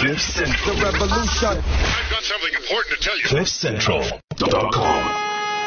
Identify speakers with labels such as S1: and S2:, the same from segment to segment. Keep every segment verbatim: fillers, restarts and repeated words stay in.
S1: Cliff Central. The revolution.
S2: I've got something important to tell you.
S1: cliff central dot com.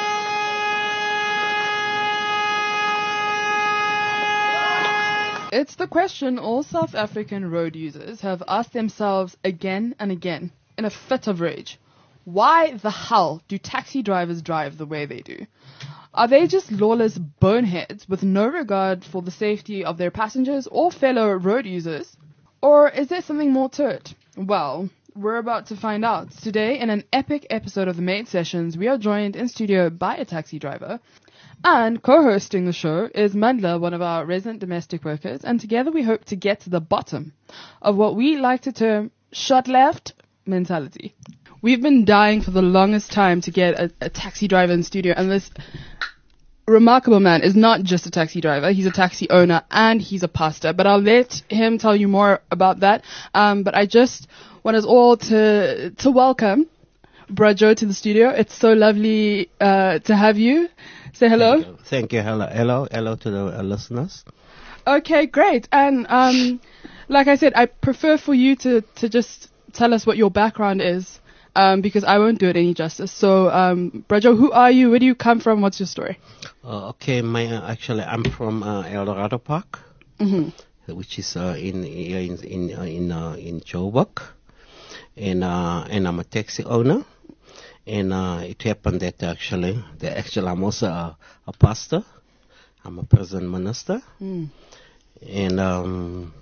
S3: It's the question all South African road users have asked themselves again and again in a fit of rage. Why the hell do taxi drivers drive the way they do? Are they just lawless boneheads with no regard for the safety of their passengers or fellow road users? Or is there something more to it? Well, we're about to find out. Today, in an epic episode of the Maid Sessions, we are joined in studio by a taxi driver. And co-hosting the show is Mandla, one of our resident domestic workers, and together we hope to get to the bottom of what we like to term shot left mentality. We've been dying for the longest time to get a, a taxi driver in studio, and this remarkable man is not just a taxi driver, he's a taxi owner and he's a pastor, but I'll let him tell you more about that. Um, but I just want us all to to welcome Brajo to the studio. It's so lovely uh, to have you. Say hello.
S4: Thank you. Thank you. Hello, hello, hello to the uh, listeners.
S3: Okay, great. And um, like I said, I prefer for you to, to just tell us what your background is, um, because I won't do it any justice. So, um, Brajo, who are you? Where do you come from? What's your story?
S4: Uh, okay, my uh, actually I'm from uh, Eldorado Park, mm-hmm. which is uh, in in in uh, in, uh, in Joburg, and uh, and I'm a taxi owner. And uh, it happened that actually, that actually I'm also a, a pastor. I'm a prison minister, mm. and um,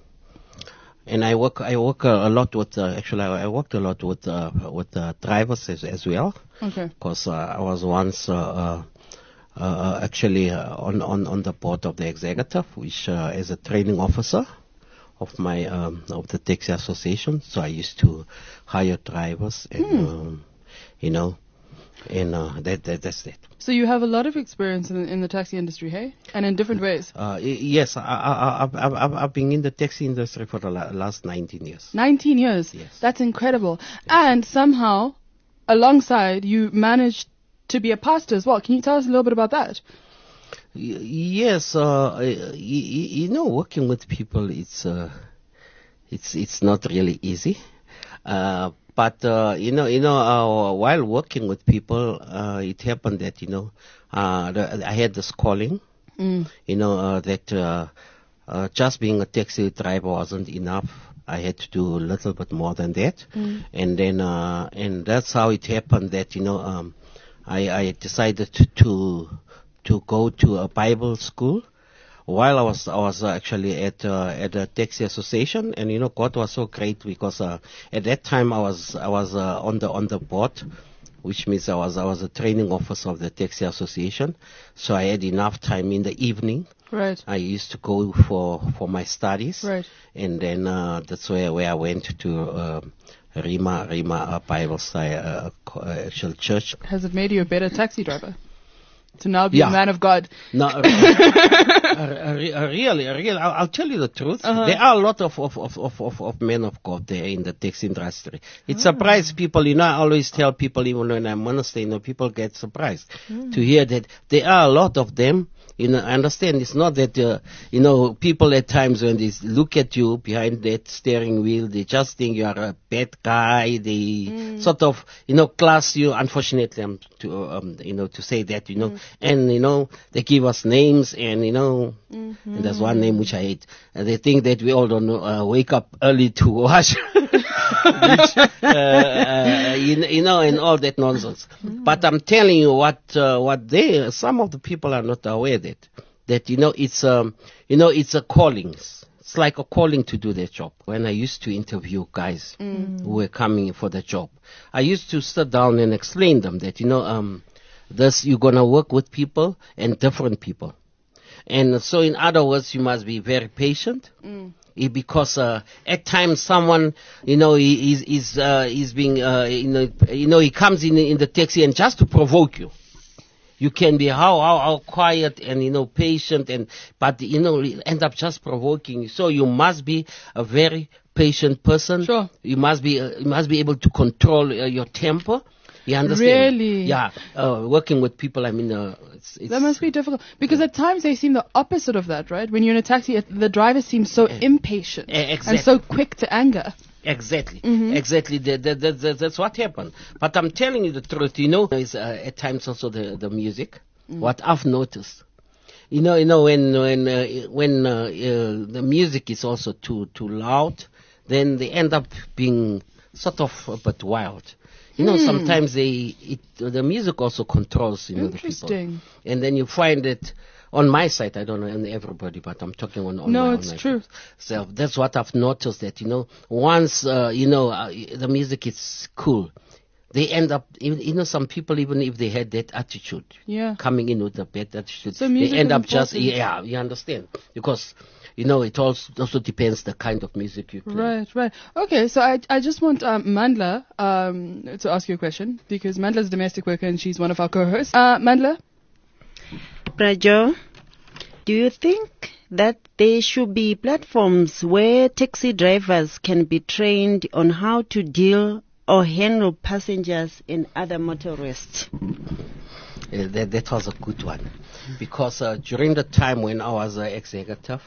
S4: and I work I work a, a lot with uh, actually I, I worked a lot with uh, with uh, drivers as, as well. Okay. Because uh, I was once uh, uh, uh, actually uh, on, on on the board of the executive, which uh, as a training officer of my um, of the taxi association. So I used to hire drivers and. Mm. Um, You know, and uh, that, that that's that.
S3: So you have a lot of experience in, in the taxi industry, hey? And in different ways.
S4: Uh, yes, I, I, I, I, I've been in the taxi industry for the la- last nineteen years.
S3: nineteen years?
S4: Yes.
S3: That's incredible. Yes. And somehow, alongside, you managed to be a pastor as well. Can you tell us a little bit about that?
S4: Y- yes, uh, you, you know, working with people, it's uh, it's it's not really easy. Uh, But, uh, you know, you know, uh, while working with people, uh, it happened that, you know, uh, the, I had this calling, mm. you know, uh, that uh, uh, just being a taxi driver wasn't enough. I had to do a little bit more than that. Mm. And then, uh, and that's how it happened that, you know, um, I, I decided to, to go to a Bible school. While I was I was actually at uh, at the taxi association, and you know God was so great because uh, at that time I was I was uh, on the on the board, which means I was I was a training officer of the taxi association, so I had enough time in the evening.
S3: Right.
S4: I used to go for for my studies.
S3: Right.
S4: And then uh, that's where where I went to uh, Rima Rima uh, Bible uh, actual church.
S3: Has it made you a better taxi driver? To now be
S4: yeah.
S3: a man of God.
S4: No, uh, uh, really, really, I'll, I'll tell you the truth. Uh-huh. There are a lot of, of, of, of, of men of God there in the taxi industry. It oh. surprised people. You know, I always tell people, even when I'm minister, you know, people get surprised mm. to hear that there are a lot of them. You know, I understand it's not that, uh, you know, people at times when they look at you behind that steering wheel, they just think you are a bad guy. They mm. sort of, you know, class you. Unfortunately, um, to, um, you know, to say that, you know, mm. and, you know, they give us names and, you know, mm-hmm. and there's one name which I hate. And they think that we all don't know, uh, wake up early to wash. Which, uh, uh, you, you know, and all that nonsense. Mm. But I'm telling you what, uh, what they, some of the people are not aware that, that, you know, it's, um, you know, it's a calling. It's like a calling to do their job. When I used to interview guys mm. who were coming for the job, I used to sit down and explain them that, you know, um, this, you're gonna work with people and different people. And so in other words, you must be very patient. Mm. Because uh, at times someone, you know, he is is uh, is being, uh, you know, you know, he comes in in the taxi and just to provoke you. You can be how how, how quiet and you know patient and but you know end up just provoking you. So you must be a very patient person.
S3: Sure.
S4: You must be uh, you must be able to control uh, your temper. You understand?
S3: Really?
S4: Yeah. Uh, working with people, I mean, uh, it's, it's
S3: that must be difficult because yeah. at times they seem the opposite of that, right? When you're in a taxi, the driver seems so uh, impatient
S4: uh, exactly.
S3: and so quick to anger.
S4: Exactly, exactly. That, that, that, that- that's what happened. But I'm telling you the truth. You know, is uh, at times also the the music. What I've noticed, you know, you know when when uh, when uh, uh, the music is also too too loud, then they end up being sort of a bit wild. You know, sometimes they it, the music also controls, you know, the people.
S3: Interesting.
S4: And then you find it on my side. I don't know on everybody, but I'm talking on, on
S3: No,
S4: my,
S3: it's
S4: on my
S3: true.
S4: So that's what I've noticed, that, you know, once, uh, you know, uh, the music is cool, they end up, even- you know, some people, even if they had that attitude,
S3: Yeah.
S4: coming in with a bad attitude,
S3: So music
S4: they end
S3: is
S4: up just,
S3: important.
S4: yeah, you understand. Because, you know, it also, also depends the kind of music you play.
S3: Right, right. Okay, so I I just want um, Mandla um, to ask you a question, because Mandla's a domestic worker and she's one of our co-hosts. Uh, Mandla?
S5: Prajo, do you think that there should be platforms where taxi drivers can be trained on how to deal or handle passengers and other motorists?
S4: Uh, that, that was a good one. Because uh, during the time when I was uh, executive,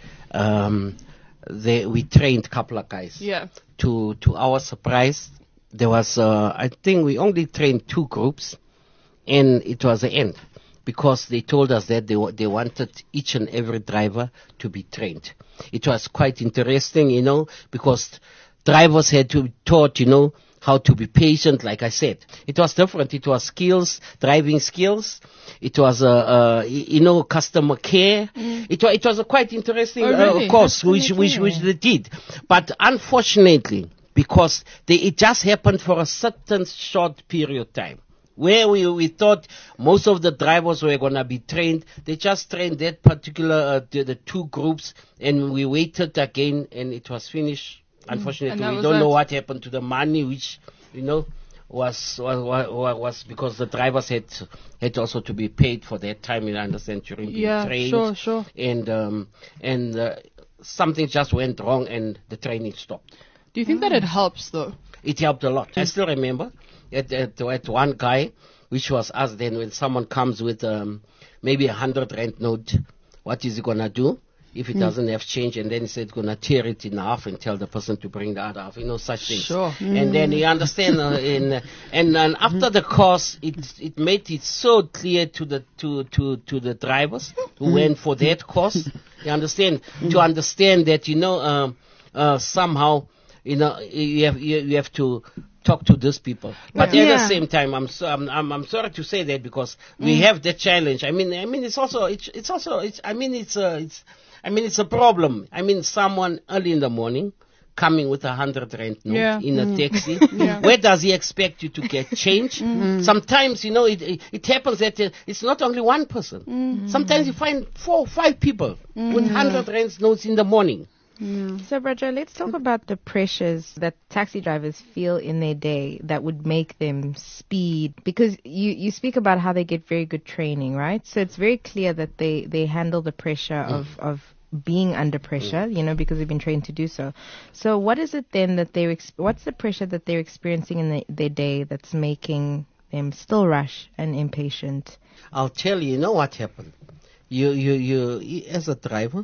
S4: um, they, we trained a couple of guys.
S3: Yeah.
S4: To, to our surprise, there was, uh, I think we only trained two groups, and it was the end. Because they told us that they, wa- they wanted each and every driver to be trained. It was quite interesting, you know, because drivers had to be taught, you know, how to be patient, like I said. It was different. It was skills, driving skills. It was, uh, uh, y- you know, customer care. It, wa- it was a quite interesting
S3: Oh,
S4: uh,
S3: really?
S4: course, which,
S5: Customer
S4: which,
S5: care.
S4: which they did. But unfortunately, because they, it just happened for a certain short period of time, where we, we thought most of the drivers were going to be trained, they just trained that particular, uh, the, the two groups, and we waited again, and it was finished. Unfortunately,
S3: And that
S4: we
S3: was
S4: don't know
S3: that.
S4: what happened to the money, which, you know, was was, was, was because the drivers had had also to be paid for that time, you understand, during being
S3: Yeah,
S4: trained.
S3: sure, sure.
S4: And, um, and uh, something just went wrong, and the training stopped.
S3: Do you think that it helps, though?
S4: It helped a lot. I still remember at, at, at one guy, which was us then, when someone comes with um, maybe a hundred rand note, what is he going to do if it doesn't have change? And then he said, going to tear it in half and tell the person to bring the other half, you know, such things.
S3: Sure.
S4: And then you understand, uh, in, uh, and then after the course, it it made it so clear to the to to to the drivers who went for that course. You understand, to understand that, you know, um, uh, somehow, you know, you have you, you have to talk to these people. But at
S5: Yeah.
S4: the same time, I'm so, I'm, I'm I'm sorry to say that, because we have that challenge. I mean, I mean, it's also it's it's also it's I mean it's a it's I mean it's a problem. I mean, someone early in the morning coming with a hundred rand note
S3: Yeah.
S4: in a taxi.
S3: Yeah.
S4: Where does he expect you to get change? Sometimes, you know, it, it it happens that uh, it's not only one person. Sometimes you find four or five people with hundred rand notes in the morning.
S6: So, Braja, let's talk about the pressures that taxi drivers feel in their day that would make them speed. Because you, you speak about how they get very good training, right? So it's very clear that they, they handle the pressure of, of being under pressure, you know, because they've been trained to do so. So what is it then that they're, ex- what's the pressure that they're experiencing in the, their day that's making them still rush and impatient?
S4: I'll tell you, you know what happened? You, you, you, you- as a driver,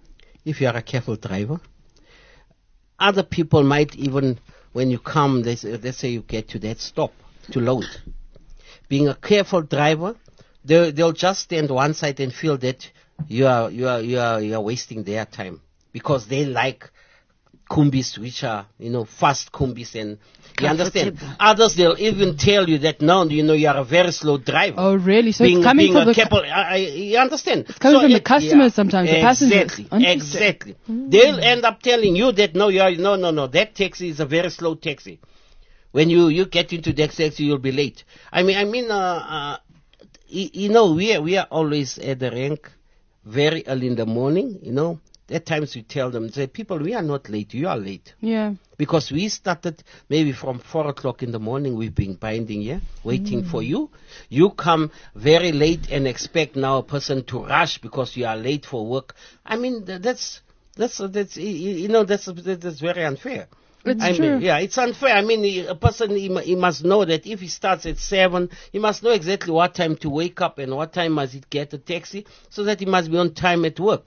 S4: if you are a careful driver, other people might even, when you come, they say, let's say you get to that stop to load. Being a careful driver, they, they'll just stand one side and feel that you are, you are, you are, you are wasting their time, because they like kumbis, which are, you know, fast kumbis, and you understand. Others, they'll even tell you that, no, you know, you are a very slow driver.
S3: Oh, really? So
S4: being,
S3: it's coming
S4: being
S3: from
S4: a
S3: the
S4: careful, I, I, you understand. It's
S3: coming from the customers sometimes, the passengers.
S4: Exactly,
S3: Interesting.
S4: exactly. They'll end up telling you that, no, you are, no, no, no, that taxi is a very slow taxi. When you, you get into that taxi, you'll be late. I mean, I mean, uh, uh, you, you know, we are, we are always at the rank very early in the morning, you know. At times we tell them, say, people, we are not late, you are late.
S3: Yeah.
S4: Because we started maybe from four o'clock in the morning, we've been binding here, waiting for you. You come very late and expect now a person to rush because you are late for work. I mean, th- that's, that's, that's, y- y- you know, that's, that's very unfair.
S3: It's
S4: I
S3: true.
S4: mean, yeah, it's unfair. I mean, a person, he, mu- he must know that if he starts at seven, he must know exactly what time to wake up and what time must he get a taxi, so that he must be on time at work.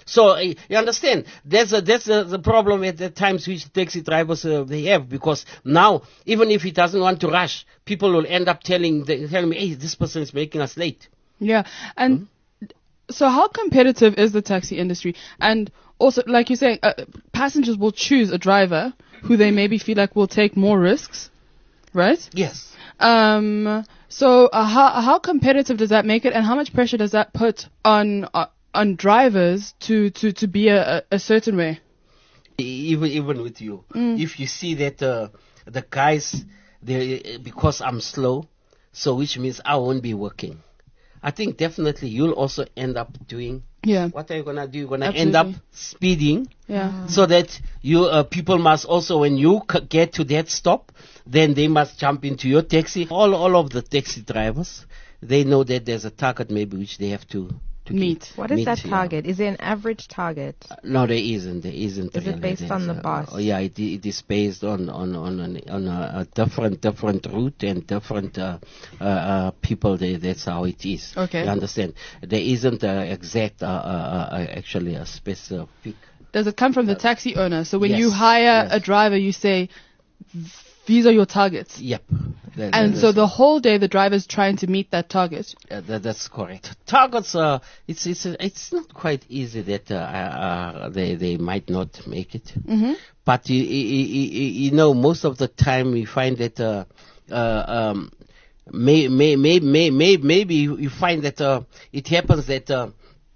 S4: So uh, you understand? That's a, that's a, the problem at the times which taxi drivers uh, they have, because now even if he doesn't want to rush, people will end up telling the, telling me, hey, this person is making us late.
S3: Yeah. And so how competitive is the taxi industry? And also, like you're saying, uh, passengers will choose a driver who they maybe feel like will take more risks, right?
S4: Yes.
S3: Um. So uh, how how competitive does that make it, and how much pressure does that put on uh, on drivers to, to, to be a, a certain way?
S4: Even even with you, mm. if you see that uh, the guys, they because I'm slow, so which means I won't be working. I think definitely you'll also end up doing.
S3: Yeah.
S4: What are you gonna do? You're gonna
S3: Absolutely.
S4: end up speeding.
S3: Yeah.
S4: So that you uh, people must also, when you c- get to that stop, then they must jump into your taxi. All all of the taxi drivers, they know that there's a target maybe which they have to. To
S3: meet.
S4: Keep.
S6: What is
S4: meet,
S6: that
S4: yeah.
S6: target? Is there an average target?
S4: Uh, no, there isn't. There isn't.
S6: Is
S4: really.
S6: it based
S4: There's,
S6: on the
S4: uh,
S6: bus?
S4: Oh, yeah, it, it is based on on on, on, on a, a different different route and different uh, uh, uh, people. They, that's how it is.
S3: Okay.
S4: You understand? There isn't uh, exact uh, uh, uh, actually a specific.
S3: Does it come from the taxi owner? So when
S4: yes,
S3: you hire
S4: yes.
S3: a driver, you say, these are your targets.
S4: Yep. That,
S3: And
S4: that
S3: so
S4: is-
S3: the whole day the driver's trying to meet that target.
S4: Uh, that, that's correct. Targets, uh, it's it's uh, it's not quite easy that uh, uh, they they might not make it.
S3: Mm-hmm.
S4: But you, you, you, you know, most of the time we find that uh, uh, um, may, may, may, may, may, maybe you you find that uh, it happens that uh,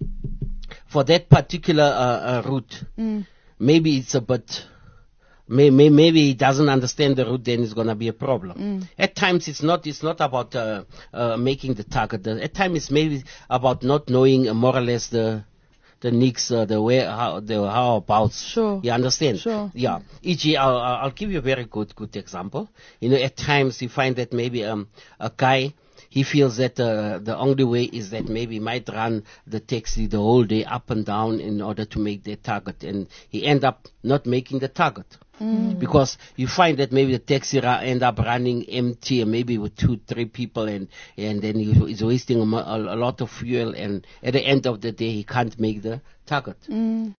S4: for that particular uh, uh, route,
S3: Mm.
S4: maybe it's a bit. May, may, maybe he doesn't understand the route, then it's going to be a problem.
S3: Mm.
S4: At times, it's not it's not about uh, uh, making the target. At times, it's maybe about not knowing uh, more or less the the nicks, uh, the where, how, the how abouts.
S3: Sure.
S4: You understand?
S3: Sure.
S4: Yeah. for example, I'll, I'll I'll give you a very good good example. You know, at times you find that maybe um a guy. He feels that uh, the only way is that maybe he might run the taxi the whole day up and down in order to make their target, and he end up not making the target. Mm. Because you find that maybe the taxi ra- end up running empty, and maybe with two, three people, and and then he, he's wasting a, mo- a, a lot of fuel, and at the end of the day he can't make the target.
S3: Mm.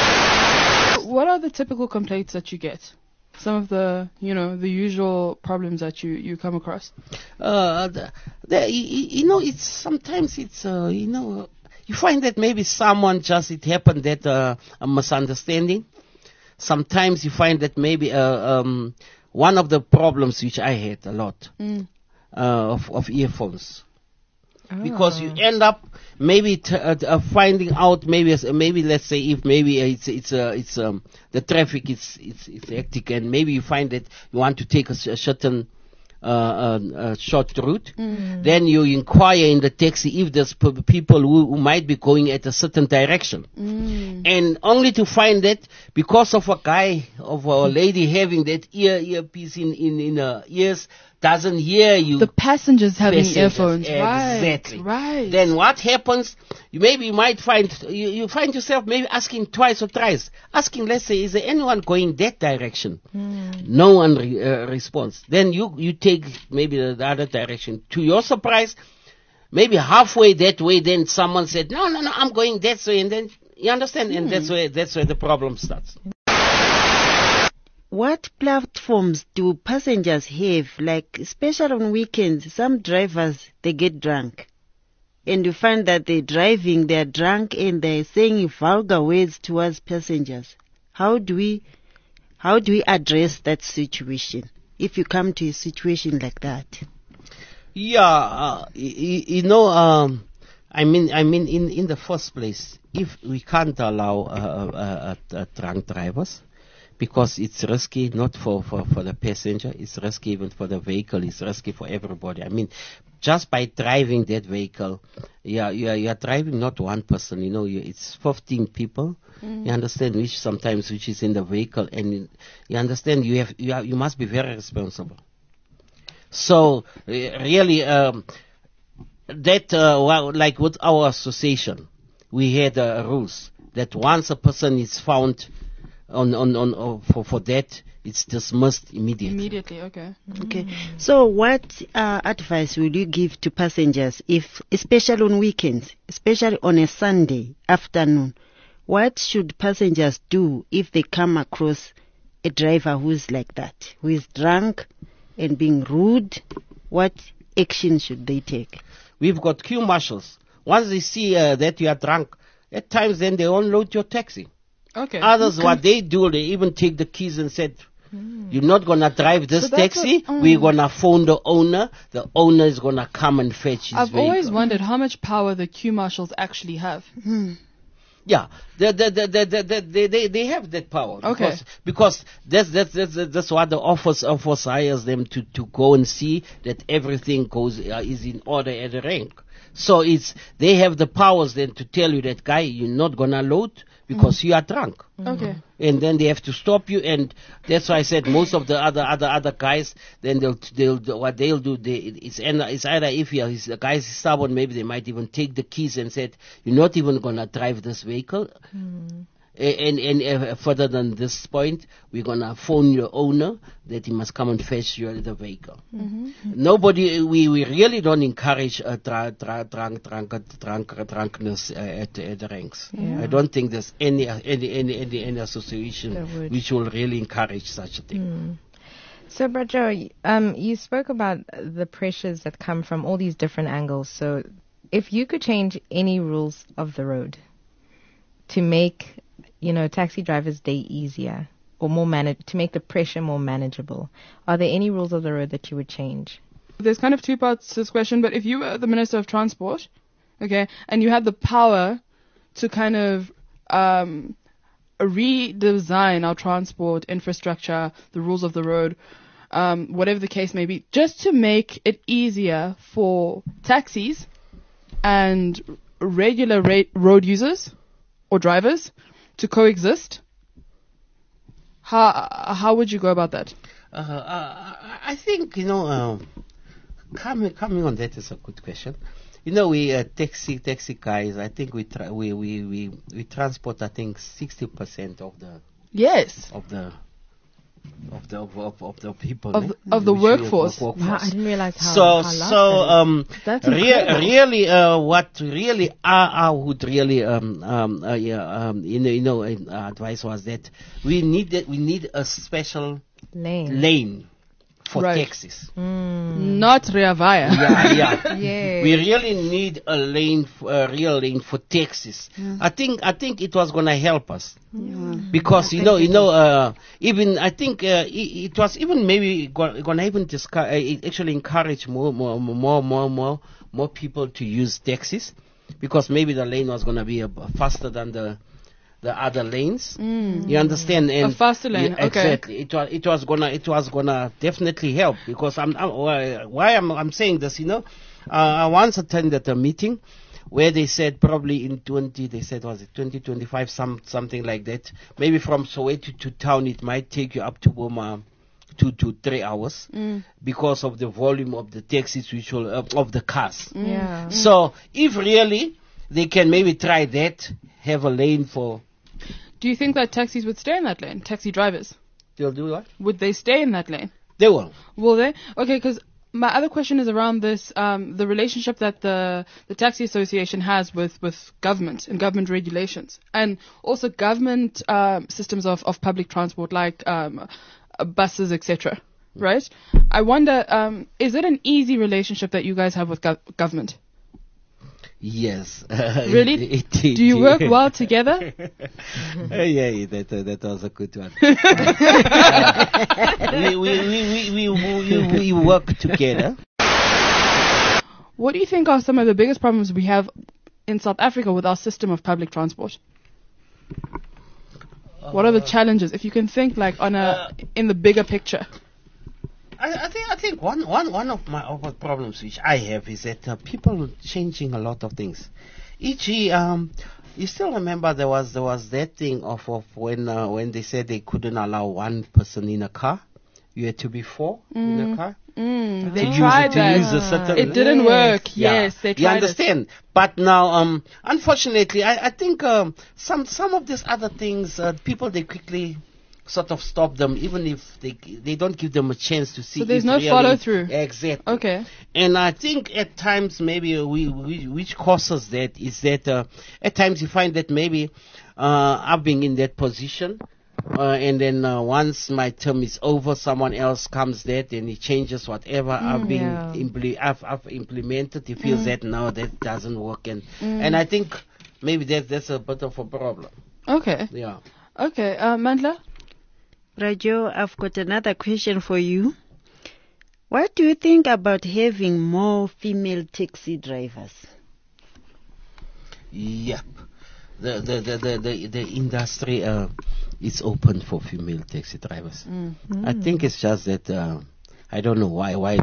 S3: What are the typical complaints that you get? Some of the, you know, the usual problems that you, you come across.
S4: Uh, the, the, you, you know, it's sometimes it's, uh, you know, you find that maybe someone just, it happened that uh, a misunderstanding. Sometimes you find that maybe uh, um, one of the problems which I had a lot
S3: Mm.
S4: uh, of, of earphones. Because you end up maybe t- uh, uh, finding out maybe as- maybe let's say if maybe it's it's uh, it's um the traffic is it's it's hectic, and maybe you find that you want to take a, s- a certain uh, uh, uh, short route, then you inquire in the taxi if there's p- people who, who might be going at a certain direction,
S3: Mm.
S4: and only to find that because of a guy of a lady having that ear earpiece in in in her ears doesn't hear you.
S3: The passengers having
S4: Passengers,
S3: earphones.
S4: exactly.
S3: Right. Right.
S4: Then what happens? You maybe you might find you, you find yourself maybe asking twice or thrice, asking, let's say, is there anyone going that direction? No one re, uh, responds. Then you you take maybe the, the other direction. To your surprise, maybe halfway that way, then someone said, no, no, no, I'm going that way, and then you understand, and that's where that's where the problem starts.
S5: What platforms do passengers have? Like, especially on weekends, some drivers, they get drunk. And you find that they're driving, they're drunk, and they're saying vulgar words towards passengers. How do we, how do we address that situation? If you come to a situation like that.
S4: Yeah, uh, you, you know, um, I mean, I mean, in, in the first place, if we can't allow uh, uh, uh, uh, drunk drivers, because it's risky, not for, for, for the passenger, it's risky even for the vehicle, it's risky for everybody. I mean, just by driving that vehicle, yeah, you are, you are driving not one person, you know, you, it's fifteen people, you understand, which sometimes, which is in the vehicle, and you understand, you have, you, have, you must be very responsible. So, uh, really, um, that, uh, well, like with our association, we had uh, rules that once a person is found on, on, on, on for, for that, it's dismissed immediately.
S3: Immediately, okay.
S5: Okay. So what uh, advice will you give to passengers if, especially on weekends, especially on a Sunday afternoon, what should passengers do if they come across a driver who is like that, who is drunk and being rude? What action should they take?
S4: We've got queue marshals. Once they see uh, that you are drunk, at times then they unload your taxi.
S3: Okay.
S4: Others, what they do, they even take the keys and said, you're not going to drive this
S3: So that's
S4: taxi.
S3: what- mm.
S4: We're going to phone the owner. The owner is going to come and fetch his
S3: I've
S4: vehicle.
S3: always wondered how much power the queue marshals actually have.
S4: Yeah, the, the, the, the, the, the, they, they, they have that power.
S3: Okay.
S4: Because, because that's, that's, that's, that's what the office, office hires them to, to go and see that everything goes, uh, is in order at the rank. So it's, they have the powers then to tell you that, guy, you're not going to load because you are drunk.
S3: Okay.
S4: And then they have to stop you, and that's why I said most of the other other other guys, then they'll they'll do- what they'll do. They, it's either it's either if you is the guys is stubborn, maybe they might even take the keys and said, you're not even gonna drive this vehicle. A- And and uh, further than this point, we're gonna phone your owner that he must come and fetch your the vehicle. Nobody, we, we really don't encourage uh, dra- dra- drunk drunk drunk drunkenness uh, at, at the ranks. I don't think there's any uh, any any any, any association
S6: That would.
S4: which will really encourage such a thing.
S6: So, Brajo, um, you spoke about the pressures that come from all these different angles. So, if you could change any rules of the road to make, you know, taxi drivers' day easier or more manage to make the pressure more manageable, are there any rules of the road that you would change?
S3: There's kind of two parts to this question, but if you were the Minister of Transport, okay, and you had the power to kind of um, redesign our transport infrastructure, the rules of the road, um, whatever the case may be, just to make it easier for taxis and regular ra- road users or drivers to coexist, how how would you go about that?
S4: Uh, uh, I think, you know, um, coming coming on that is a good question. You know, we uh, taxi taxi guys. I think we tra- we, we we we transport. I think sixty percent of the
S3: Yes.
S4: of the of the of, of, of the people
S3: Of
S4: eh?
S3: the- of the
S4: Which we-
S3: workforce.
S6: Wow, I didn't realize how,
S4: So
S6: how large
S4: so
S6: that is.
S4: um
S3: That's
S4: rea-
S3: incredible.
S4: really uh what really I, I would really um um uh, yeah um you know you know uh, advice was that we needed we need a special
S6: lane.
S4: lane for
S3: Right.
S4: taxis.
S3: Not Rea Vaya.
S4: Yeah, yeah.
S6: Yeah.
S4: We really need a lane, f- a real lane for taxis. I think, I think it was gonna help us because you know, you know, uh, even I think uh, it, it was even maybe go- gonna even discuss, uh, it actually encourage more, more, more, more, more, more people to use taxis because maybe the lane was gonna be uh, faster than the. The other lanes, you understand? And
S3: A faster lane,
S4: Yeah,
S3: okay.
S4: exactly. It was, it was gonna, it was gonna definitely help because I'm, I'm why, why I'm, I'm saying this, you know. Uh, I once attended a meeting where they said probably in twenty, they said was it twenty twenty-five, some something like that. Maybe from Soweto to town, it might take you up to Boma. Two to three hours because of the volume of the taxis, which will uh, of the cars.
S6: Yeah.
S4: So if really they can maybe try that, have a lane for.
S3: Do you think that taxis would stay in that lane? Taxi drivers,
S4: They'll do what?
S3: would they stay in that lane?
S4: They will.
S3: Will they? Okay, because my other question is around this, um, the relationship that the the taxi association has with, with government and government regulations, and also government um, systems of, of public transport like um, uh, buses, et cetera. Right? I wonder, um, is it an easy relationship that you guys have with gov- government?
S4: Yes.
S3: Really?
S4: It- it-
S3: Do you work well together?
S4: Uh, yeah, yeah, that uh, that was a good one. we, we, we, we, we, we, we work together.
S3: What do you think are some of the biggest problems we have in South Africa with our system of public transport? What are the challenges? If you can think like on a in the bigger picture.
S4: I, I think I think one, one, one of my of the problems which I have is that uh, people are changing a lot of things. for example, um, you still remember there was there was that thing of, of when uh, when they said they couldn't allow one person in a car. You had to be four in a car.
S3: Mm, they
S4: To use
S3: tried
S4: it- to
S3: that.
S4: use a certain-
S3: It didn't
S6: Yes.
S3: work.
S4: Yeah.
S3: Yes, they tried
S4: You understand? But now, um, unfortunately, I, I think um, some some of these other things, uh, people they quickly sort of stop them, even if they they don't give them a chance to see.
S3: So there's
S4: if
S3: no
S4: really-
S3: follow-through.
S4: Exactly.
S3: Okay.
S4: And I think at times maybe we, we which causes that is that uh, at times you find that maybe uh, I've been in that position. Uh, and then uh, once my term is over, someone else comes there and he changes whatever I've been
S6: Yeah.
S4: impl- I've, I've implemented. He feels that no, that doesn't work, and and I think maybe that that's a bit of a problem.
S3: Okay.
S4: Yeah.
S3: Okay. Uh, Mandla?
S5: Rajo, I've got another question for you. What do you think about having more female taxi drivers?
S4: Yep. The the the the the, the industry uh, is open for female taxi drivers. I think it's just that uh, I don't know why why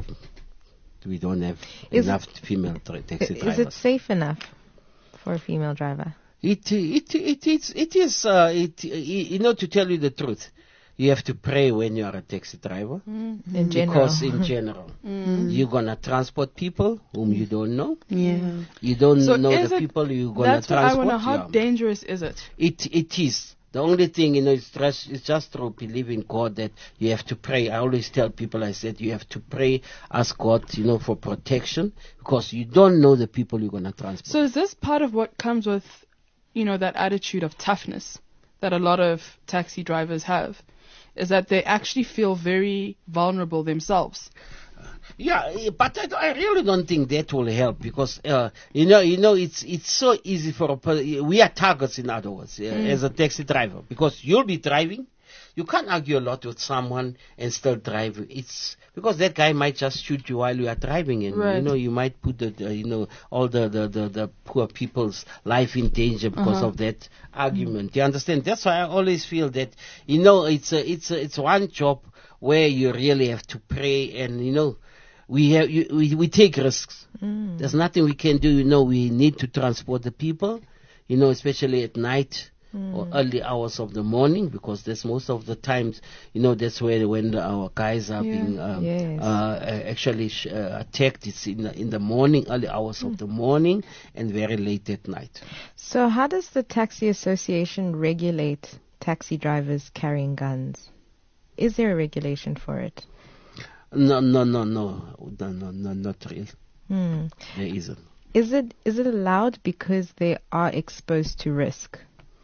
S4: we don't have
S6: Is
S4: enough female tra- taxi
S6: Is
S4: drivers.
S6: it safe enough for a female driver?
S4: It it it is it is uh, it you know, to tell you the truth, you have to pray when you are a taxi driver.
S6: In general.
S4: Because in general, you're gonna transport people whom you don't know.
S5: Yeah.
S4: You don't
S3: So
S4: know
S3: is
S4: the
S3: it-
S4: people you're gonna
S3: That's what I
S4: transport.
S3: want to know. How
S4: yeah.
S3: dangerous is it?
S4: It it is. The only thing, you know, is just, it's just through believing God that you have to pray. I always tell people, I said, you have to pray, ask God, you know, for protection, because you don't know the people you're gonna transport.
S3: So is this part of what comes with, you know, that attitude of toughness that a lot of taxi drivers have? Is that they actually feel very vulnerable themselves.
S4: Yeah, eh, but I, I really don't think that will help, because uh, you know, you know, it's it's so easy for a per- we are targets, in other words, uh, as a taxi driver, because you'll be driving, you can't argue a lot with someone and still drive. It's because that guy might just shoot you while you are driving, and you
S3: Right.
S4: know, you might put the, the you know all the, the, the, the poor people's life in danger because
S3: Uh-huh.
S4: of that argument. You understand? That's why I always feel that, you know, it's a, it's a, it's one job where you really have to pray, and you know. We have you, we we take risks. There's nothing we can do. You know, we need to transport the people. You know, especially at night or early hours of the morning, because that's most of the times. You know, that's where when the, our guys are
S3: Yeah.
S4: being um,
S6: Yes.
S4: uh, uh, actually sh- uh, attacked. It's in the, in the morning, early hours of the morning, and very late at night.
S6: So how does the Taxi Association regulate taxi drivers carrying guns? Is there a regulation for it?
S4: No, no, no, no, no, no, no, not real.
S6: Hmm.
S4: There isn't.
S6: Is it is it allowed because they are exposed to risk?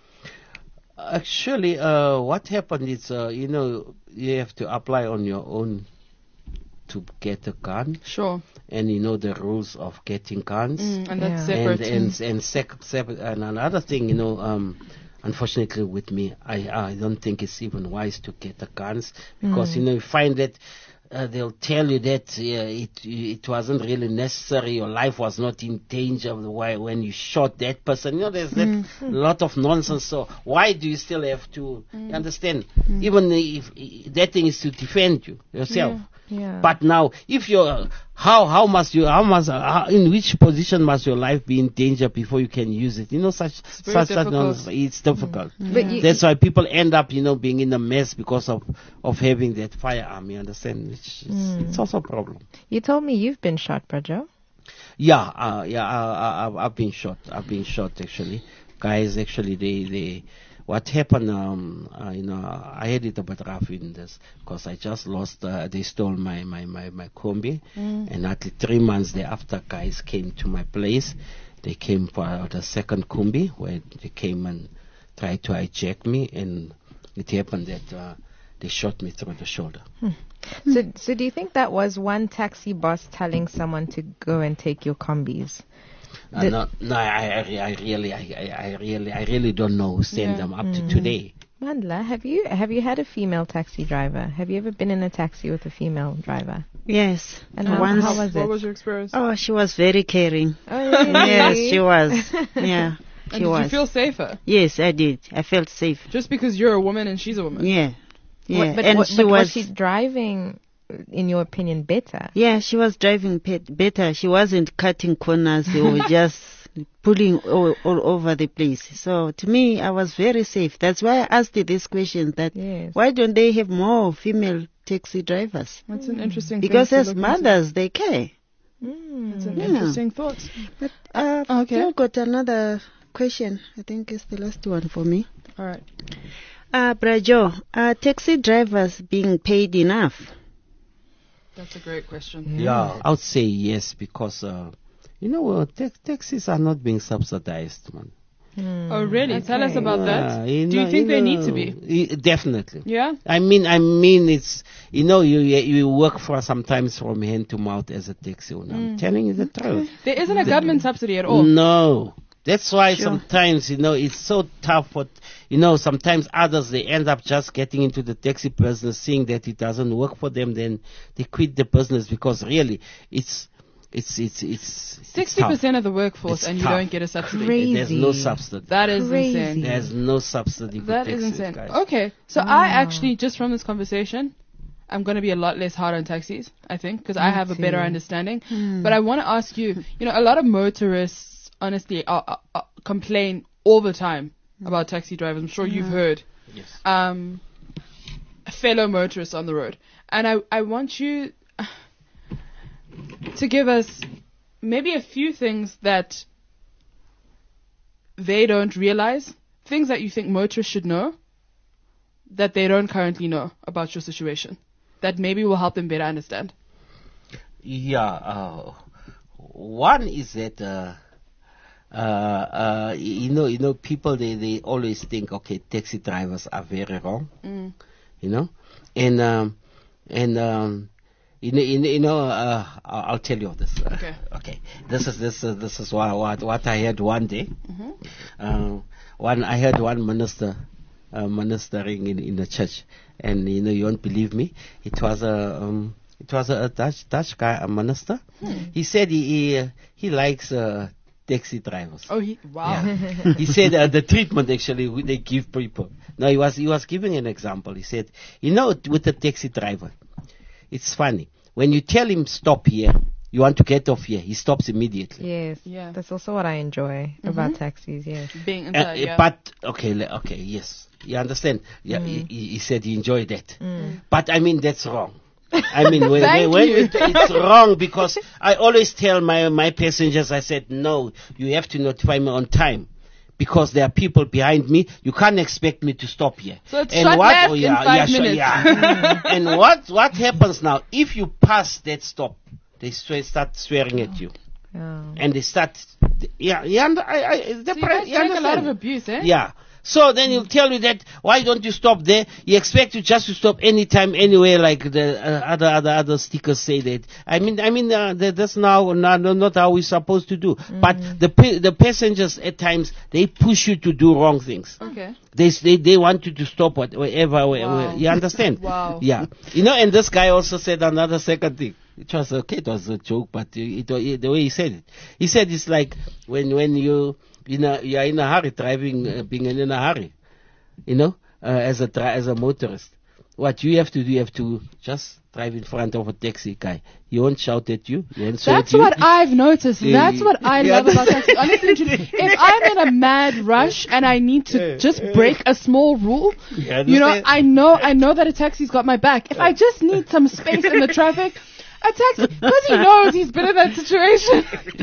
S4: Actually, uh, what happened is, uh, you know, you have to apply on your own to get a gun,
S3: Sure.
S4: and you know the rules of getting guns.
S3: Mm, and that's
S6: Yeah.
S3: separate.
S4: And and and, sec- separate, and another thing, you know, um, unfortunately with me, I I don't think it's even wise to get the guns, because you know you find that. Uh, they'll tell you that uh, it it wasn't really necessary. Your life was not in danger why when you shot that person. You know, there's that lot of nonsense. So why do you still have to you understand? Even if, if that thing is to defend you yourself.
S6: Yeah.
S4: But now, if you're how how must you how must uh, how, in which position must your life be in danger before you can use it? You know, such
S3: very
S4: such, such
S3: difficult.
S4: nonsense. It's difficult.
S6: But you,
S4: That's why people end up, you know, being in a mess because of, of having that firearm. You understand? It's, it's, it's also a problem.
S6: you told me you've been shot, Brajo.
S4: Yeah, uh, yeah. I, I, I've- I've been shot. I've been shot actually. Guys, actually, they they. What happened? Um, uh, you know, I had it a bit rough in this because I just lost. Uh, they stole my my my my combi, and after three months thereafter, guys came to my place. They came for the second combi where they came and tried to hijack me, and it happened that uh, they shot me through the shoulder.
S6: So, so do you think that was one taxi boss telling someone to go and take your combis?
S4: Uh,
S6: The-
S4: no, no, I, I, I really, I, I, I really, I really don't know who sent
S3: Yeah.
S4: them up to today.
S6: Mandla, have you have you had a female taxi driver? Have you ever been in a taxi with a female driver?
S5: Yes.
S6: And how,
S5: Once.
S6: how was
S3: What
S6: it?
S3: was your experience?
S5: Oh, she was very caring.
S6: Oh, really?
S5: Yes, she was. Yeah,
S3: and
S5: she
S3: did
S5: was.
S3: you feel safer?
S5: Yes, I did. I felt safe.
S3: Just because you're a woman and she's a woman?
S5: Yeah. Yeah.
S6: What- but
S5: and
S6: what-
S5: she
S6: but
S5: was.
S6: was she driving, in your opinion, better?
S5: Yeah, she was driving pet better. She wasn't cutting corners or just pulling all, all over the place. So to me, I was very safe. That's why I asked you this question: that
S6: Yes.
S5: why don't they have more female taxi drivers?
S3: That's an interesting
S5: Because
S3: thing to
S5: as
S3: look into.
S5: mothers, they care.
S3: That's an
S5: Yeah.
S3: interesting thought.
S5: But uh,
S3: Okay.
S5: you got another question. I think it's the last one for me.
S3: All right.
S5: Uh, Brajo, are taxi drivers being paid enough?
S3: That's a great question.
S4: Yeah, I would say yes, because uh, you know uh, ta- taxis are not being subsidized, man.
S3: Oh, really? Tell us
S6: Okay.
S3: about
S4: Ah,
S3: that.
S4: you
S3: Do you
S4: know-
S3: think they need
S4: know,
S3: to be?
S4: y- Definitely.
S3: Yeah?
S4: I mean, I mean, it's, you know, you you work for sometimes from hand to mouth as a taxi owner. I'm
S3: Mm.
S4: telling you the truth.
S3: There isn't a government subsidy at all.
S4: No. That's why
S5: Sure.
S4: sometimes, you know, it's so tough for, you know, sometimes others, they end up just getting into the taxi business, seeing that it doesn't work for them, then they quit the business because really it's, it's, it's, it's, it's
S3: sixty
S4: tough.
S3: percent of the workforce
S4: It's
S3: and you
S4: tough.
S3: don't get a subsidy.
S6: Crazy.
S4: There's no subsidy.
S3: That is
S6: Crazy.
S3: insane.
S4: There's no subsidy for
S3: That is
S4: taxis,
S3: insane.
S4: guys.
S3: Okay, so I actually, just from this conversation, I'm going to be a lot less hard on taxis, I think, because I have a better
S6: too.
S3: understanding. But I want to ask you, you know, a lot of motorists, honestly, are, are, are, complain all the time about taxi drivers. I'm sure you've heard.
S4: Yes.
S3: Um, fellow motorists on the road. And I, I want you to give us maybe a few things that they don't realize, things that you think motorists should know that they don't currently know about your situation, that maybe will help them better understand.
S4: Yeah, uh, one is that, uh, uh, uh, you know, you know, people, they, they always think, okay, taxi drivers are very wrong,
S3: Mm.
S4: you know, and, um, and, um, you know, you know, you know uh, I'll I'll tell you this. Uh,
S3: Okay.
S4: Okay. This is, this is, this is what, what, what I heard one day.
S3: Mm-hmm.
S4: Uh, one, I heard one minister, uh, ministering in, in the church, and, you know, you won't believe me. It was a, um, it was a, a Dutch, Dutch guy, a minister.
S3: Hmm.
S4: He said he, he, uh, he likes, uh, taxi drivers.
S3: Oh, he, wow.
S4: Yeah. He said uh, the treatment actually we- they give people. Now he was he was giving an example. He said, you know, with the taxi driver, it's funny when you tell him stop here, you want to get off here, he stops immediately.
S6: Yes.
S3: Yeah.
S6: That's also what I enjoy about taxis. Yes.
S3: Being
S4: Uh,
S3: inside,
S4: uh,
S3: yeah.
S4: But okay, le- okay, yes, you understand. Yeah, he, he he said he enjoyed that.
S6: Mm.
S4: But I mean that's wrong. I mean, when,
S3: Thank
S4: when, when
S3: you.
S4: it, it's wrong because I always tell my, my passengers, I said, no, you have to notify me on time because there are people behind me. You can't expect me to stop here.
S3: So it's short left in five
S4: sure,
S3: minutes.
S4: yeah. And what, what happens now? If you pass that stop, they swear, start swearing at you.
S6: Oh.
S4: And they start, yeah, you under, I, I, the
S3: So you
S4: pre-
S3: guys
S4: you
S3: take a lot
S4: understand?
S3: of abuse, eh?
S4: Yeah. So then he'll tell you that why don't you stop there? You expect you just to stop anytime, anywhere, like the uh, other other other stickers say that. I mean, I mean uh, that, that's now not, not how we're supposed to do. But the pa- the passengers at times they push you to do wrong things.
S3: Okay.
S4: They they they want you to stop what, wherever. Where,
S3: Wow.
S4: where, you understand?
S3: Wow.
S4: Yeah. You know, and this guy also said another second thing. It was okay. It was a joke, but it, it, the way he said it, he said it's like when when you in a, you are in a hurry driving, uh, being in a hurry, you know, uh, as a dri- as a motorist. What you have to do, you have to just drive in front of a taxi guy. He won't shout at you. He won't swear
S3: That's
S4: at you.
S3: what I've noticed.
S4: Yeah,
S3: That's what I
S4: yeah.
S3: love about taxis. Honestly, truly, if I'm in a mad rush and I need to just break a small rule,
S4: You
S3: you know,
S4: understand?
S3: I know, I know that a taxi's got my back. If I just need some space in the traffic, a taxi, because he knows he's been in that situation,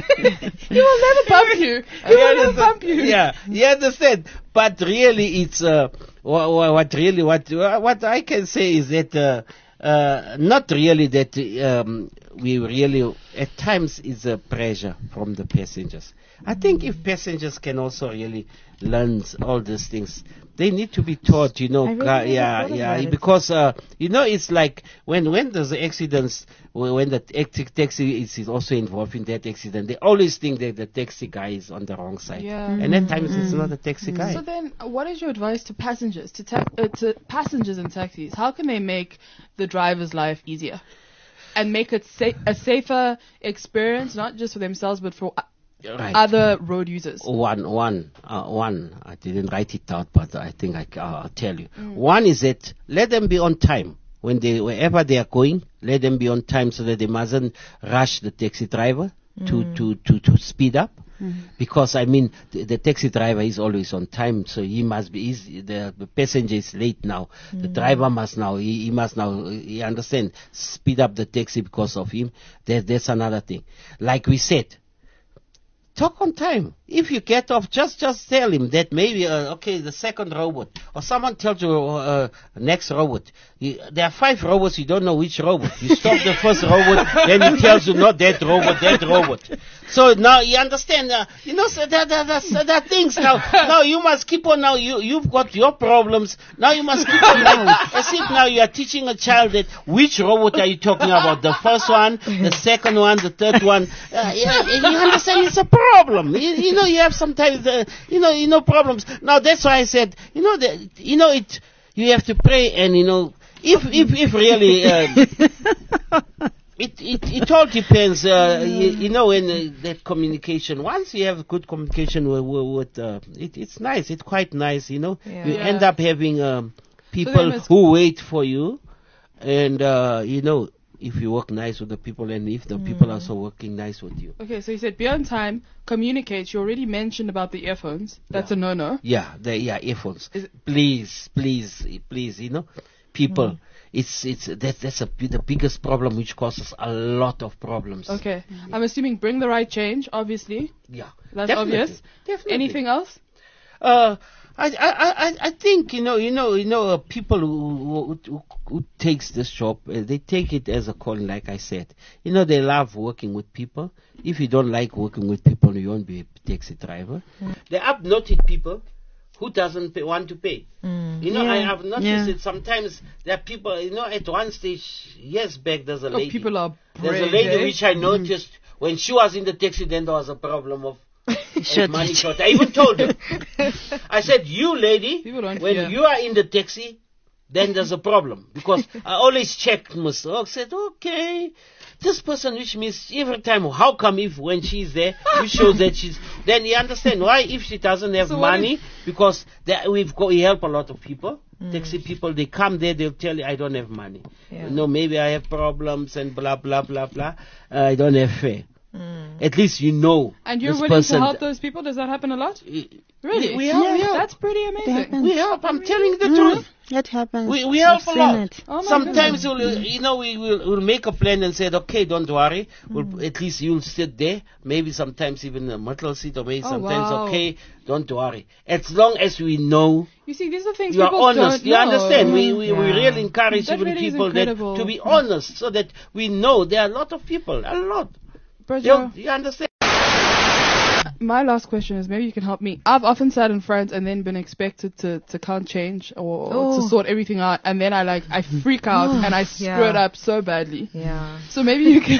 S3: he will never bump you. He
S4: You
S3: will never
S4: understand?
S3: bump you.
S4: Yeah, you understand. But really, it's uh, what, what really what what I can say is that uh, uh, not really that um, we really at times is a pressure from the passengers. I think if passengers can also really learn all these things, they need to be taught, you know,
S6: I really
S4: ca-
S6: never
S4: yeah,
S6: thought of
S4: yeah,
S6: that.
S4: because uh, you know, it's like when when there's accidents, when when the taxi, taxi is, is also involved in that accident, they always think that the taxi guy is on the wrong side,
S3: Yeah.
S4: and at times it's not the taxi guy.
S3: So then, uh, what is your advice to passengers, to ta- uh, to passengers in taxis? How can they make the driver's life easier and make it sa- a safer experience, not just for themselves but for uh,
S4: Right.
S3: other road users?
S4: One, one, uh, one. I didn't write it out, but I think I, ca- I'll tell you. One is that let them be on time when they, wherever they are going. Let them be on time so that they mustn't rush the taxi driver to, to, to, to speed up. Because I mean, the, the taxi driver is always on time, so he must be. He's, the, the passenger is late now. The driver must now. He, he must now. He understand. Speed up the taxi because of him. That, that's another thing. Like we said. talk on time. If you get off, just just tell him that maybe, uh, okay, the second robot, or someone tells you uh, next robot. You, there are five robots, you don't know which robot. You stop the first robot, then he tells you not that robot, that robot. So now you understand, uh, you know, so there, there, there, so there are things now. Now you must keep on now, you, you've got your problems. Now you must keep on now. As if now you are teaching a child that which robot are you talking about? The first one, the second one, the third one. Uh, you, you understand, it's a problem. You, you know, you have sometimes, uh, you know, you know, problems. Now that's why I said, you know, the, you know, it, you have to pray and, you know, if, if, if really, uh, It, it it all depends, uh, you, you know, in uh, that communication. Once you have good communication with, with uh, it, it's nice. It's quite nice, you know.
S6: Yeah.
S4: You
S3: Yeah.
S4: end up having um, people
S3: then it's-
S4: who wait for you, and uh, you know, if you work nice with the people, and if the people are also working nice with you.
S3: Okay, so you said be on time, communicate. You already mentioned about the earphones. That's
S4: Yeah.
S3: a no-no.
S4: Yeah, the yeah earphones.
S3: Is it-
S4: Please, please, please, you know, people. It's it's that that's a, the biggest problem, which causes a lot of problems.
S3: Okay, I'm assuming bring the right change, obviously.
S4: Yeah,
S3: That's
S4: definitely,
S3: obvious.
S4: Definitely.
S3: Anything else?
S4: Uh, I, I, I, I think you know, you know, you know, uh, people who, who, who takes this job, uh, they take it as a calling. Like I said, you know, they love working with people. If you don't like working with people, you won't be a taxi driver. The upnoted people who doesn't pay, want to pay. You know, I
S5: Yeah,
S4: have noticed
S5: yeah.
S4: it. Sometimes there are people. You know, at one stage years back, there's a
S3: Oh,
S4: lady.
S3: people are
S4: There's a
S3: brave,
S4: lady
S3: eh?
S4: which I noticed when she was in the taxi. Then there was a problem of.
S5: Short-
S4: money short. I even told her. I said, you lady,
S3: People don't
S4: when
S3: fear.
S4: you are in the taxi, then there's a problem. Because I always check, Mister I said, okay, this person, which means every time, how come if when she's there, you show that she's, then you understand why if she doesn't have
S3: So what
S4: money, because that we've got, we help a lot of people. Taxi people, they come there, they'll tell you, I don't have money.
S6: Yeah.
S4: No, maybe I have problems and blah, blah, blah, blah. Uh, I don't have fare. At least you know.
S3: And you're
S4: this
S3: willing
S4: person,
S3: to help those people? Does that happen a lot? Really?
S4: We, we help, we help.
S3: That's pretty amazing.
S5: happens.
S4: We help. I'm telling you the
S5: Mhm.
S4: truth.
S5: That happens.
S4: We we help
S5: I've
S4: a
S5: seen
S4: lot.
S5: it.
S3: Oh my
S4: Sometimes
S3: goodness.
S4: we'll, uh, you know, we will we'll make a plan and say, okay, don't worry. We'll, at least you'll sit there. Maybe sometimes even a middle seat, or maybe
S3: Oh,
S4: sometimes
S3: wow.
S4: okay, don't worry. As long as we know
S3: You see, these are things
S4: you are
S3: people
S4: honest.
S3: don't
S4: You
S3: know.
S4: understand? We we, we
S6: Yeah.
S4: really encourage
S3: That
S4: even
S3: really is
S4: people that
S3: incredible.
S4: to be honest, so that we know there are a lot of people, a lot.
S3: Brajo,
S4: You, you understand?
S3: my last question is, maybe you can help me. I've often sat in front and then been expected to, to count change or to
S6: Oh.
S3: sort everything out, and then I like I freak out and I screw
S6: Yeah.
S3: it up so badly.
S6: Yeah.
S3: So maybe you can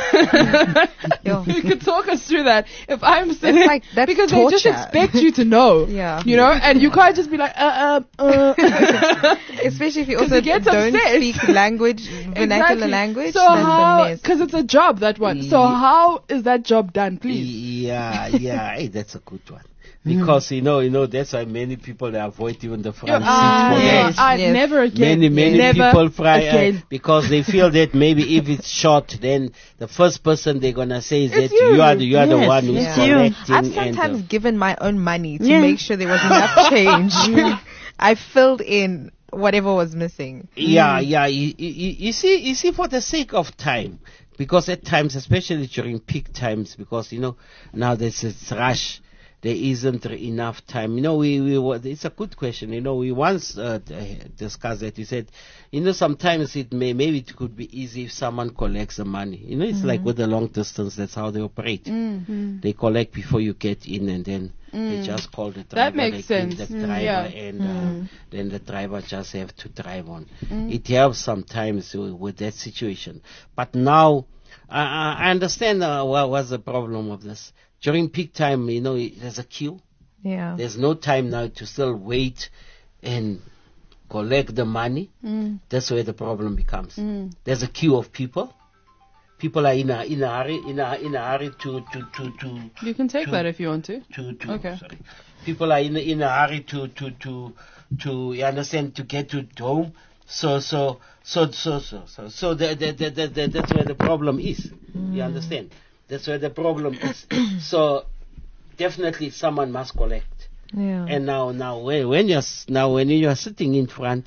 S6: Yo.
S3: you could talk us through that. If I'm sitting,
S6: It's like- that's
S3: because they just
S6: torture.
S3: expect you to know,
S6: Yeah.
S3: you know, and you can't just be like, uh, uh, uh.
S6: Especially if you
S3: 'Cause
S6: also
S3: he gets
S6: don't
S3: upset.
S6: speak language, vernacular
S3: Exactly.
S6: language.
S3: So
S6: that's
S3: how?
S6: a mess.
S3: Because it's a job, that one. So
S4: Yeah.
S3: how is that job done, please?
S4: Yeah, yeah, hey, that's a good one. Because you know, you know, that's why many people they avoid even the front seat
S3: Ah,
S4: for
S3: yeah.
S4: that.
S3: I
S6: Yes.
S3: never again.
S4: Many, many
S3: never
S4: people fry uh,
S3: again.
S4: because they feel that maybe if it's short, then the first person they're gonna say is
S3: It's
S4: that you,
S3: you.
S4: are the you are the
S5: Yes,
S4: one who's
S5: it's you.
S4: collecting.
S6: I've
S4: and,
S6: sometimes
S4: uh,
S6: given my own money to
S5: Yeah.
S6: make sure there was enough change. I filled in whatever was missing.
S4: yeah, yeah. You, you, you see, you see, for the sake of time, because at times, especially during peak times, because you know now there's this rush. There isn't enough time. You know, we, we wa- it's a good question. You know, we once uh, d- discussed that. We said, you know, sometimes it may, maybe it could be easy if someone collects the money. You know, it's like with the long distance, that's how they operate. They collect before you get in, and then they just call the driver.
S3: That makes
S4: they give
S3: sense.
S4: The
S3: Mm,
S4: driver,
S3: yeah.
S4: and uh, then the driver just have to drive on. It helps sometimes with, with that situation. But now, I I I understand uh, what was the problem of this. During peak time, you know, there's a queue.
S6: Yeah.
S4: There's no time now to still wait and collect the money.
S3: Mm.
S4: That's where the problem becomes. There's a queue of people. People are in a in a hurry, in a in a hurry to to to to
S3: You can take
S4: to-
S3: that if you want to.
S4: to, to
S3: Okay.
S4: sorry. People are in a, in a hurry to to to to you understand to get to home. So so so so so so so the, the, the, the, the, that's where the problem is. You understand? That's where the problem is. So definitely someone must collect.
S6: Yeah.
S4: And now now when when you're s- now when you are sitting in front,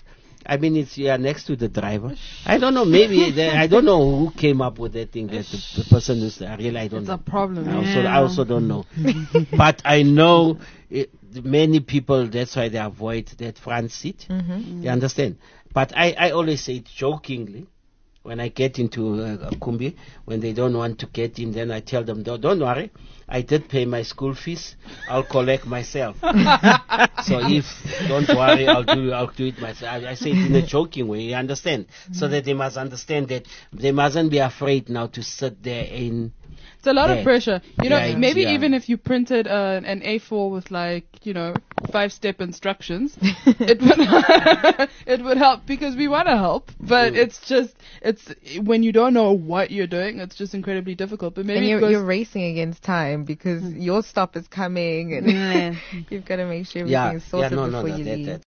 S4: I mean, it's yeah next to the driver. I don't know. Maybe the, I don't know who came up with that thing. That the, the person who's I really I don't
S3: It's
S4: know.
S3: a problem.
S4: I also
S5: Yeah.
S4: I also don't know. But I know it, many people. That's why they avoid that front seat. You understand? But I I always say it jokingly. When I get into uh, a Kumbi, when they don't want to get in, then I tell them, don't, don't worry, I did pay my school fees. I'll collect myself. So if, don't worry, I'll do, I'll do it myself. I, I say it in a joking way, you understand? So that they must understand that they mustn't be afraid now to sit there in.
S3: It's a lot
S4: Yeah.
S3: of pressure. You know,
S4: Yeah, it's-
S3: maybe
S4: yeah.
S3: even if you printed uh, an A four with like, you know, five-step instructions, it would it would help because we want to help, but it's just it's when you don't know what you're doing, it's just incredibly difficult. But maybe
S6: And
S3: it
S6: you're,
S3: goes-
S6: you're racing against time because your stop is coming and
S5: Yeah.
S6: you've got to make sure
S4: Yeah,
S6: everything is
S4: yeah,
S6: sorted
S4: no, no,
S6: before
S4: no,
S6: you
S4: that,
S6: leave.
S4: that.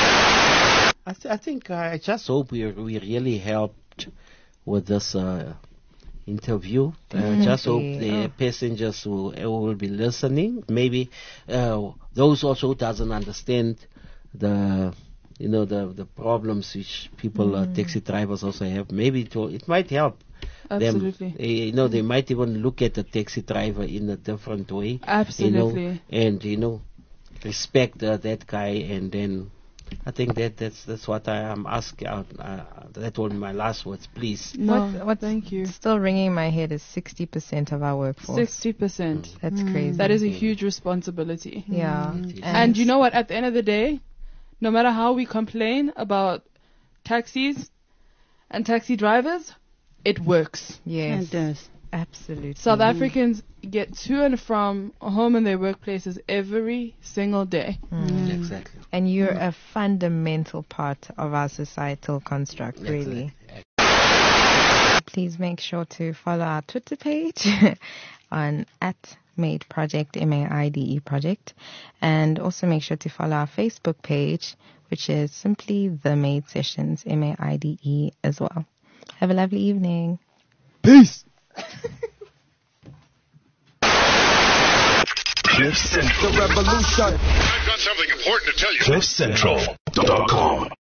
S4: I, th- I think uh, I just hope we we really helped with this uh, interview. I just hope the
S6: Oh.
S4: passengers who, who will be listening, maybe uh, those also who doesn't understand the you know the the problems which people uh, taxi drivers also have. Maybe it, will, it might help.
S3: Absolutely.
S4: Them, uh, you know, they might even look at the taxi driver in a different way.
S3: Absolutely.
S4: You know, and you know, respect uh, that guy, and then I think that that's that's what I am asking. Uh, uh, that was my last words, please.
S3: No,
S6: What's, what's
S3: thank you.
S6: still ringing in my head is sixty percent of our workforce.
S3: Sixty percent.
S6: That's crazy.
S3: That is a huge responsibility.
S6: yeah.
S3: And you know what? At the end of the day, no matter how we complain about taxis and taxi drivers, it works.
S6: Yes,
S5: It does.
S6: absolutely.
S3: South Africans get to and from home and their workplaces every single day.
S4: Exactly.
S6: And you're a fundamental part of our societal construct, really. Please make sure to follow our Twitter page on at Made Project, M A I D E Project. And also make sure to follow our Facebook page, which is simply The Made Sessions, M A I D E as well. Have a lovely evening.
S1: Peace. Cliff Central. The revolution.
S2: I've got something important to tell you.
S1: Cliff Central dot com.